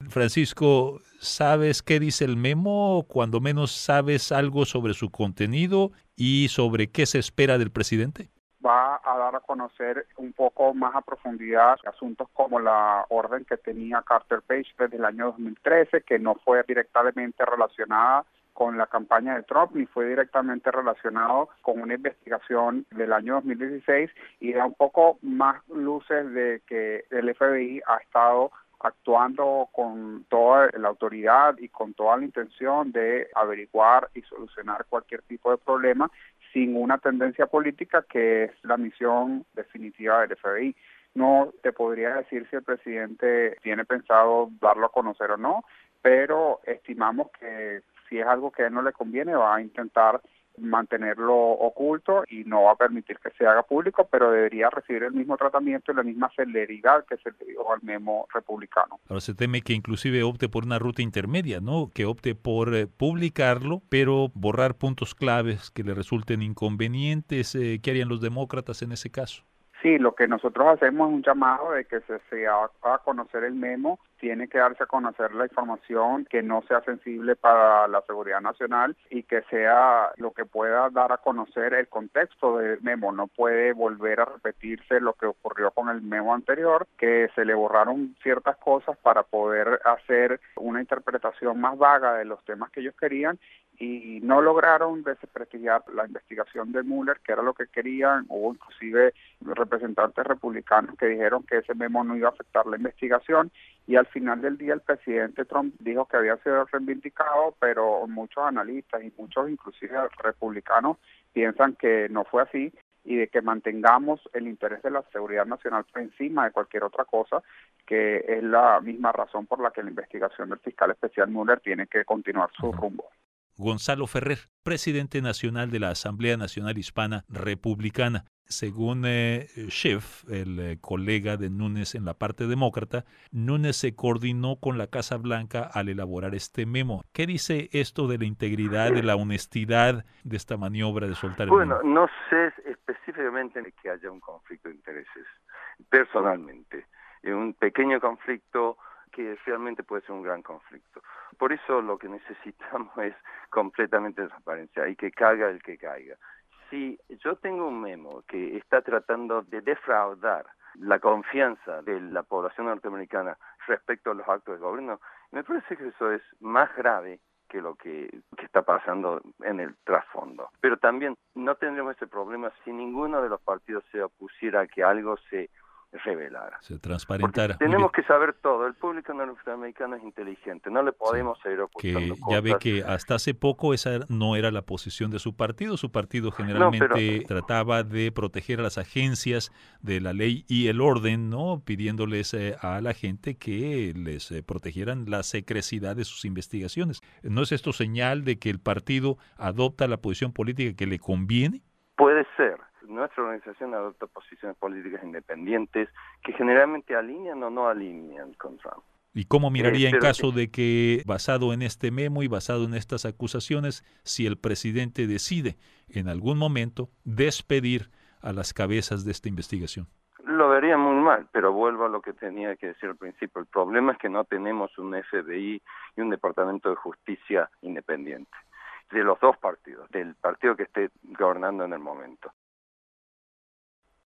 Francisco, ¿sabes qué dice el memo? Cuando menos sabes algo sobre su contenido y sobre qué se espera del presidente. Va a dar a conocer un poco más a profundidad asuntos como la orden que tenía Carter Page desde el año 2013, que no fue directamente relacionada con la campaña de Trump, ni fue directamente relacionado con una investigación del año 2016, y da un poco más luces de que el FBI ha estado actuando con toda la autoridad y con toda la intención de averiguar y solucionar cualquier tipo de problema sin una tendencia política, que es la misión definitiva del FBI. No te podría decir si el presidente tiene pensado darlo a conocer o no, pero estimamos que si es algo que a él no le conviene, va a intentar mantenerlo oculto y no va a permitir que se haga público, pero debería recibir el mismo tratamiento y la misma celeridad que se le dio al memo republicano. Ahora se teme que inclusive opte por una ruta intermedia, ¿no? Que opte por publicarlo, pero borrar puntos claves que le resulten inconvenientes. ¿Qué harían los demócratas en ese caso? Sí, lo que nosotros hacemos es un llamado de que se haga a conocer el memo, tiene que darse a conocer la información que no sea sensible para la seguridad nacional y que sea lo que pueda dar a conocer el contexto del memo. No puede volver a repetirse lo que ocurrió con el memo anterior, que se le borraron ciertas cosas para poder hacer una interpretación más vaga de los temas que ellos querían, y no lograron desprestigiar la investigación de Mueller, que era lo que querían. Hubo inclusive representantes republicanos que dijeron que ese memo no iba a afectar la investigación, y al final del día el presidente Trump dijo que había sido reivindicado, pero muchos analistas y muchos inclusive republicanos piensan que no fue así, y de que mantengamos el interés de la seguridad nacional por encima de cualquier otra cosa, que es la misma razón por la que la investigación del fiscal especial Mueller tiene que continuar su rumbo. Gonzalo Ferrer, presidente nacional de la Asamblea Nacional Hispana Republicana. Según Schiff, el colega de Núñez en la parte demócrata, Núñez se coordinó con la Casa Blanca al elaborar este memo. ¿Qué dice esto de la integridad, de la honestidad de esta maniobra de soltar el memo? Bueno, no sé específicamente que haya un conflicto de intereses, personalmente. Un pequeño conflicto que realmente puede ser un gran conflicto. Por eso lo que necesitamos es completamente transparencia y que caiga el que caiga. Si yo tengo un memo que está tratando de defraudar la confianza de la población norteamericana respecto a los actos de gobierno, me parece que eso es más grave que lo que está pasando en el trasfondo. Pero también no tendremos ese problema si ninguno de los partidos se opusiera a que algo se revelara. Se transparentara. Porque tenemos que saber todo. El público norteamericano es inteligente. No le podemos seguir ocultando que cosas. ya ve que hasta hace poco esa no era la posición de su partido. Su partido generalmente trataba de proteger a las agencias de la ley y el orden, ¿no? Pidiéndoles a la gente que les protegieran la secrecidad de sus investigaciones. ¿No es esto señal de que el partido adopta la posición política que le conviene? Puede ser. Nuestra organización adopta posiciones políticas independientes que generalmente alinean o no alinean con Trump. ¿Y cómo miraría en caso de que, basado en este memo y basado en estas acusaciones, si el presidente decide en algún momento despedir a las cabezas de esta investigación? Lo vería muy mal, pero vuelvo a lo que tenía que decir al principio. El problema es que no tenemos un FBI y un Departamento de Justicia independiente. De los dos partidos, del partido que esté gobernando en el momento.